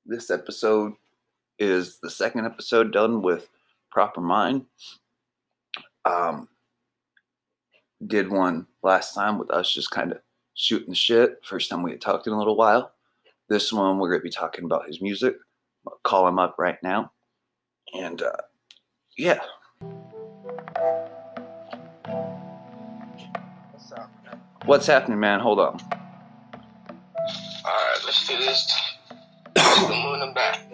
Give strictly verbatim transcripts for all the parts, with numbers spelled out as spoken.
This episode is the second episode done with Proper Mind. Um, did one last time with us just kind of shooting the shit. First time we had talked in a little while. This one we're going to be talking about his music. I'll call him up right now. And uh, yeah. What's up, man? What's happening, man? Hold on. Alright, let's do this. To the moon and back.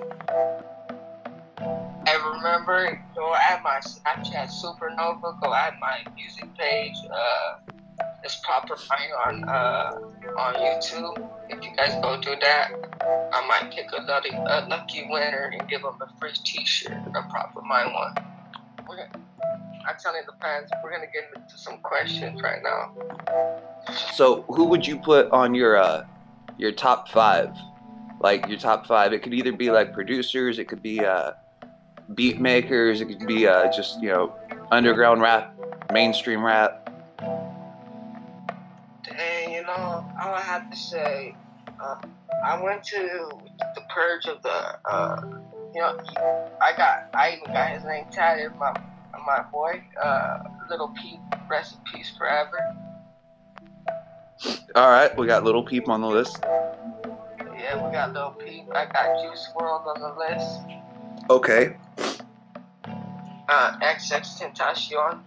I remember, go at my Snapchat Supernova, go at my music page, uh, it's Proper Mind on, uh, on YouTube. If you guys go do that, I might pick a lucky, a lucky winner and give them a free t-shirt, a Proper Mind one. We're gonna, I'm telling the fans, we're gonna get into some questions right now. So who would you put on your, uh, your top five? Like your top five, it could either be like producers, it could be uh, beat makers, it could be uh, just, you know, underground rap, mainstream rap. And you know, I would have to say, uh, I went to the purge of the, uh, you know, I got, I even got his name tatted, my, my boy, uh, Little Peep, rest in peace forever. All right, we got Little Peep on the list. Yeah, we got Lil Peep. I got Juice world on the list. Okay. Uh, X X Tentacion.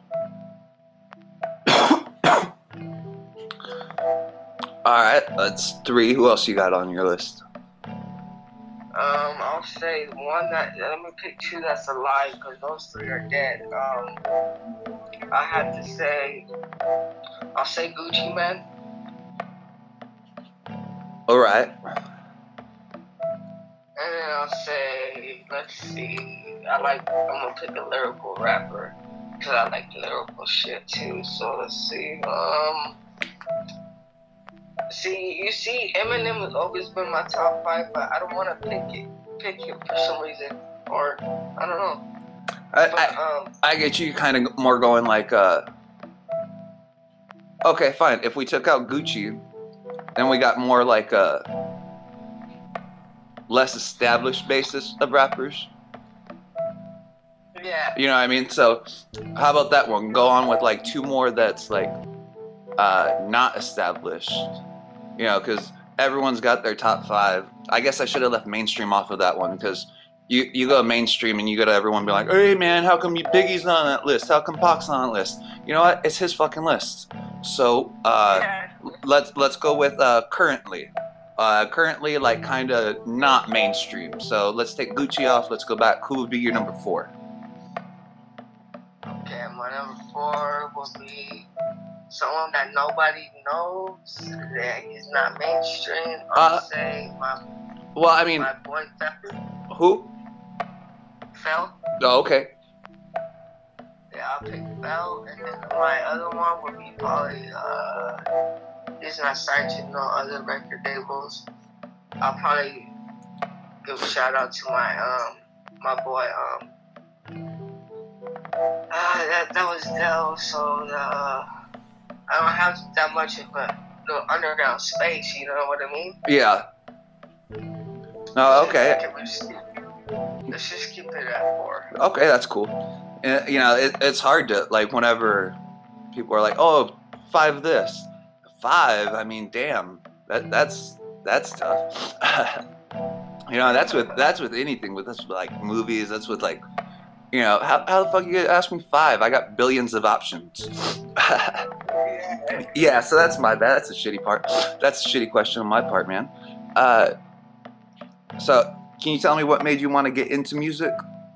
All right, that's three. Who else you got on your list? Um, I'll say one that, let me pick two that's alive, because those three are dead. Um, I have to say, I'll say Gucci Mane. All right. And then I'll say, let's see, I like, I'm gonna pick a lyrical rapper, because I like lyrical shit too, so let's see, um, see, you see, Eminem has always been my top five, but I don't want to pick it, pick it for some reason, or, I don't know. I, But, I, um, I get you kind of more going like, uh, okay, fine. If we took out Gucci, then we got more like a less established basis of rappers. yeah, You know what I mean? So how about that one? Go on with like two more that's like uh, not established. You know, because everyone's got their top five. I guess I should have left mainstream off of that one because you, you go mainstream and you go to everyone be like, hey man, how come Biggie's not on that list? How come Pac's not on that list? You know what? It's his fucking list. So uh, yeah. let's let's go with uh, currently. Uh, currently, like kind of not mainstream. So let's take Gucci off. Let's go back. Who would be your number four? Okay, my number four will be someone that nobody knows, that he's not mainstream. I'll Uh, say my, Well, I mean, my boy Fel. who? Fel. Oh, okay. Yeah, I'll pick Fel, and then my other one would be probably, uh, he's not signed to no other record labels. I'll probably give a shout out to my, um, my boy, um, uh, that, that was Dell, so, uh, I don't have that much of a little underground space, you know what I mean? Yeah. Oh, okay. Can we just, let's just keep it at four. Okay, that's cool. And, you know, it, it's hard to, like, whenever people are like, oh, five this. Five? I mean, damn. That That's that's tough. You know, that's with that's with anything. With that's with, like, movies. That's with, like, you know, how, how the fuck you gonna ask me five? I got billions of options. Yeah, so that's my bad. That's a shitty part. That's a shitty question on my part, man. Uh, so, can you tell me what made you want to get into music?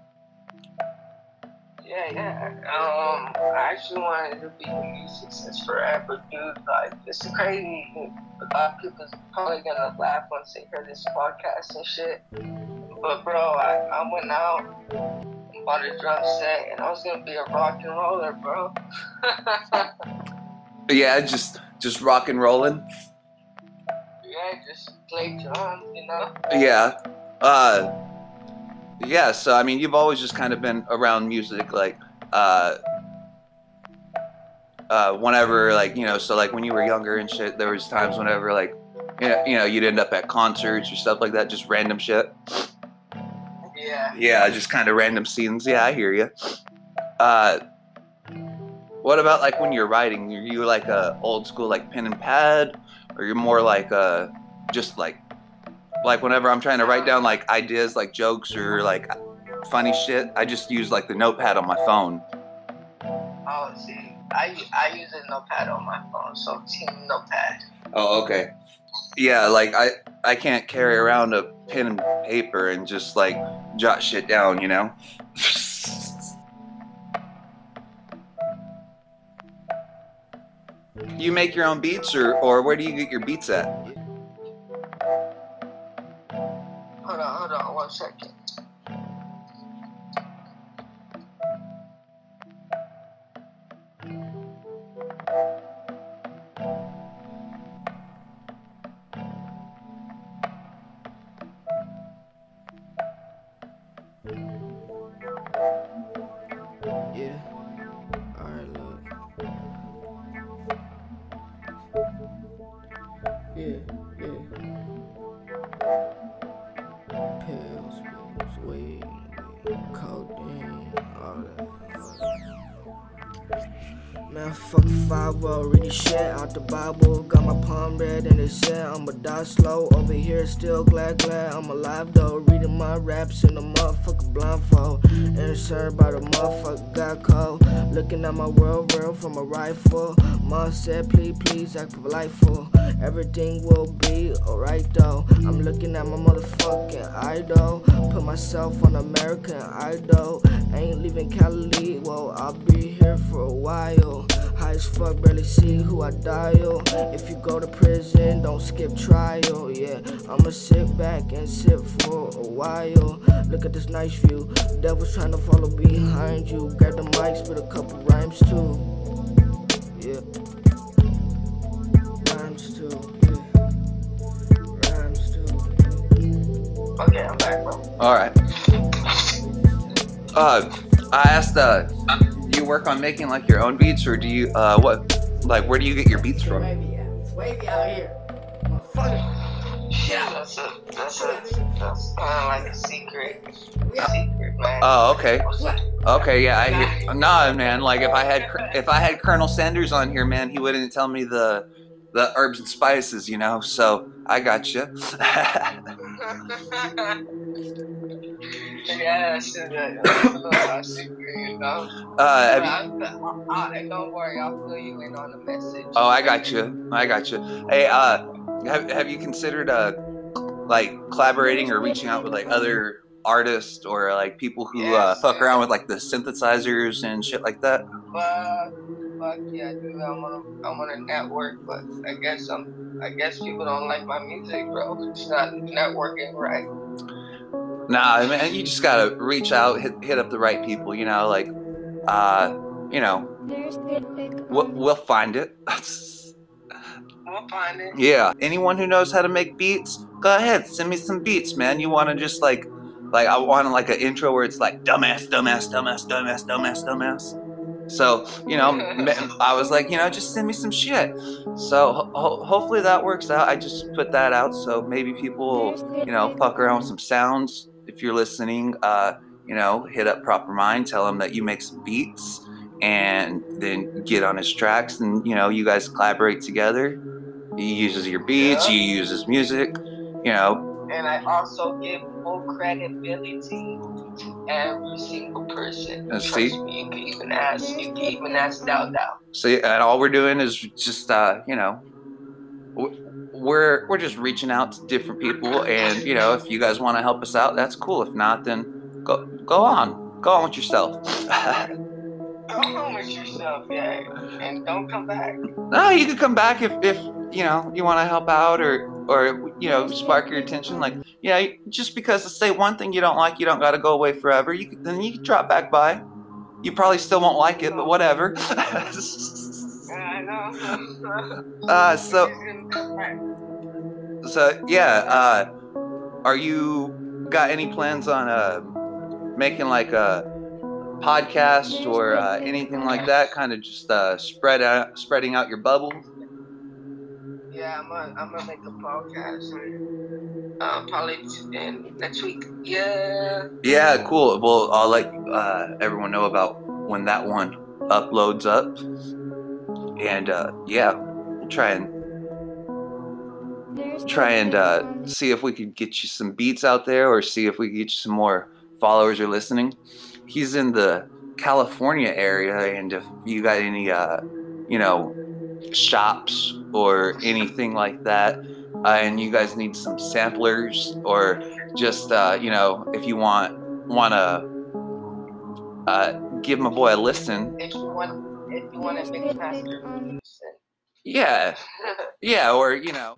Yeah, yeah. Um, I actually wanted to be in music since forever, dude. Like, it's crazy. A lot of people's probably gonna laugh once they hear this podcast and shit. But, bro, I, I went out and bought a drum set, and I was gonna be a rock and roller, bro. Yeah, just just rock and rolling. Yeah, just play drums, you know? Yeah. Uh, yeah, so I mean, you've always just kind of been around music, like, uh, uh, whenever, like, you know, so like when you were younger and shit, there was times whenever, like, Yeah, you know, you'd end up at concerts or stuff like that, just random shit. Yeah. Yeah, just kind of random scenes. Yeah, I hear you. Uh, what about like when you're writing? Are you like a old school like pen and pad, or you're more like uh just like like whenever I'm trying to write down like ideas, like jokes or like funny shit, I just use like the notepad on my phone. Oh, see, I I use a notepad on my phone, so team notepad. Oh, okay. Yeah, like I I can't carry around a pen and paper and just like jot shit down, you know? You make your own beats, or or where do you get your beats at? Hold on, hold on, one second. Yeah. Alright, look. Yeah, yeah. Pills, pills, weed, codeine, all that. Man, fuck five oh, reading shit out the Bible. Got my palm red and it said I'ma die slow. Over here, still glad, glad I'm alive though. Reading my raps in the motherfucker blindfold. Concerned by the motherfucker got cold. Looking at my world world from a rifle. Mom said, please, please act delightful. Everything will be alright though. I'm looking at my motherfucking idol. Put myself on American Idol. Ain't leaving Cali, well, I'll be here for a while. High as fuck, barely see who I dial. If you go to prison, don't skip trial. Yeah, I'ma sit back and sit for a while. Look at this nice view. The devil's trying to follow behind you. Grab the mic, spit a couple rhymes too. Yeah. Rhymes too. Yeah. Rhymes too. Okay, I'm back, bro. All right. Uh, I asked, uh, do you work on making like your own beats, or do you, uh, what, like, where do you get your beats from? Wavy out. It's wavy out here. Motherfucker. Yeah, that's a, that's a, that's kind of like a secret, secret, man. Oh, okay. What's that? Okay, yeah, I hear. Nah, man. Like if I had if I had Colonel Sanders on here, man, he wouldn't tell me the the herbs and spices, you know. So I got you. Yeah, that's a, that's a secret, you know. Uh, have you, I, I, don't worry, I'll fill you in on the message. oh, I got you. I got you. Hey, uh, have have you considered uh like collaborating or reaching out with like other artists or like people who Yes, uh, fuck yeah. around with like the synthesizers and shit like that? Fuck, fuck yeah, dude. I'm on a, I'm on a network, but I guess I'm, I guess people don't like my music, bro. It's not networking right. Nah, man, you just gotta reach out, hit hit up the right people. You know, like, uh, you know, we'll we'll find it. We'll find it. Yeah. Anyone who knows how to make beats, go ahead, send me some beats, man. You want to just like, like I want like an intro where it's like dumbass, dumbass, dumbass, dumbass, dumbass, dumbass. So you know, I was like, you know, just send me some shit. So ho- hopefully that works out. I just put that out, so maybe people will, you know, fuck around with some sounds. If you're listening, uh, you know, hit up Proper Mind, tell him that you make some beats, and then get on his tracks, and you know, you guys collaborate together. He uses your beats, Yeah. you use his music, you know. And I also give full credibility to every single person. Uh, Trust see? me, you can even ask, you can even ask Dao Dao. See, and all we're doing is just, uh, you know, we're we're just reaching out to different people, and you know, if you guys want to help us out, that's cool. If not, then go go on, go on with yourself. Go home with yourself, yeah, and don't come back. No, you could come back if, if you know, you want to help out, or or you know, spark your attention. Like, you know, just because to say one thing you don't like, you don't got to go away forever. You could, then you can drop back by. You probably still won't like it, but whatever. I know. uh, so so yeah. Uh, are you got any plans on uh making like a podcast or uh, anything like that? Kind of just uh, spread out, spreading out your bubble. Yeah, I'm gonna I'm gonna make a podcast and uh, probably in next week. Yeah. Yeah, cool. Well, I'll let uh, everyone know about when that one uploads up, and uh, yeah, we'll try and try and uh, see if we could get you some beats out there, or see if we could get you some more followers or listening. He's in the California area, and if you got any, uh, you know, shops or anything like that, uh, and you guys need some samplers, or just uh, you know, if you want want to uh, give my boy a listen. If you want, if you want to mix master, Yeah, yeah, or you know.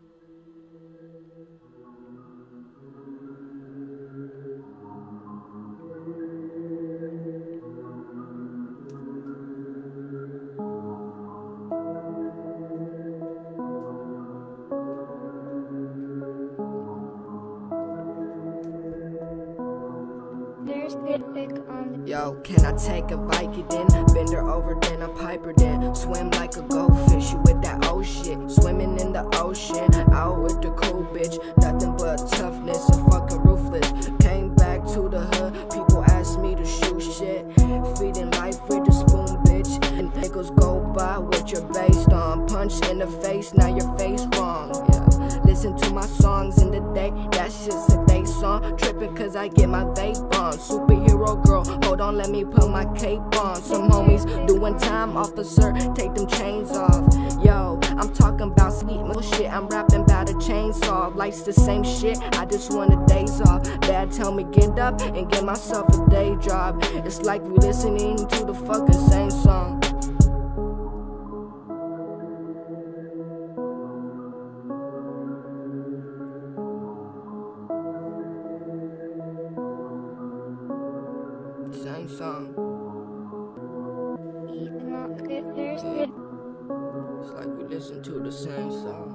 Yo, can I take a Vicodin? Bend her over, then I pipe her then. Swim like a goldfish, you with that old shit. Swimming in the ocean, out with the cool bitch. Nothing but toughness and fucking ruthless. Came back to the hood, people asked me to shoot shit. Feeding life with a spoon, bitch. And niggas go by what you're based on. Punch in the face, now your face wrong. Yeah. Listen to my songs in the day, that shit's a day song. Tripping cause I get my vape on. Superhero girl, hold on, let me put my cape on. Some homies doing time, officer, take them chains off. Yo, I'm talking about sweet little shit, I'm rapping about a chainsaw. Life's the same shit, I just want a days off. Dad tell me get up and get myself a day job. It's like we listening to the fucking same song. Same song. It's like we listen to the same song.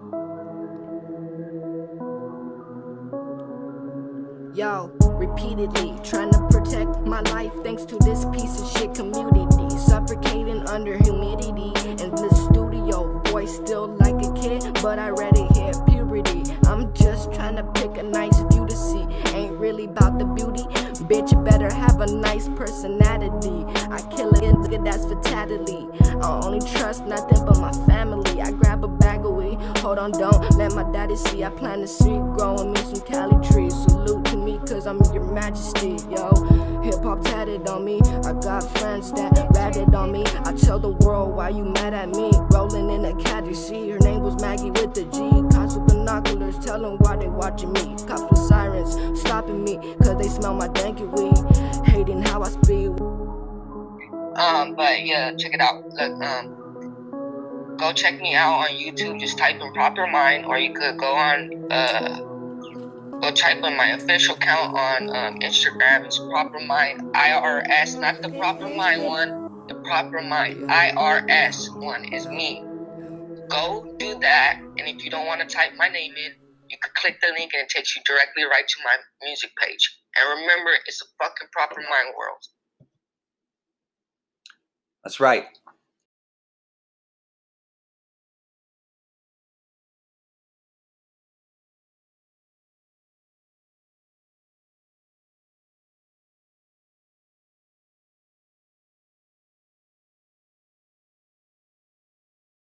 Yo, repeatedly trying to protect my life thanks to this piece of shit community. Suffocating under humidity in the studio. Voice still like a kid, but I already hit puberty. I'm just trying to pick a nice view to see. Ain't really about the beauty. Bitch, better have a nice personality. I kill a nigga, that's fatality. I only trust nothing but my family. I grab a bag of weed. Hold on, don't let my daddy see. I plant a seed, growing me some Cali trees. Salute to me, cause I'm your majesty, yo. Hip hop tatted on me. I got friends that ratted on me. I tell the world why you mad at me. Rolling in a caddy, see her name was Maggie with the G. Cops with binoculars, tell them why they watching me. Cops with sirens, stopping me, cause they smell my danky weed. Hating how I speak. Um, but yeah, check it out. Look, um, go check me out on YouTube. Just type in Proper Mind, or you could go on, uh, go type in my official account on um, Instagram. It's Proper Mind I R S, not the Proper Mind one. The Proper Mind I R S one is me. Go do that, and if you don't want to type my name in, you could click the link and it takes you directly right to my music page. And remember, it's a fucking Proper Mind world. That's right.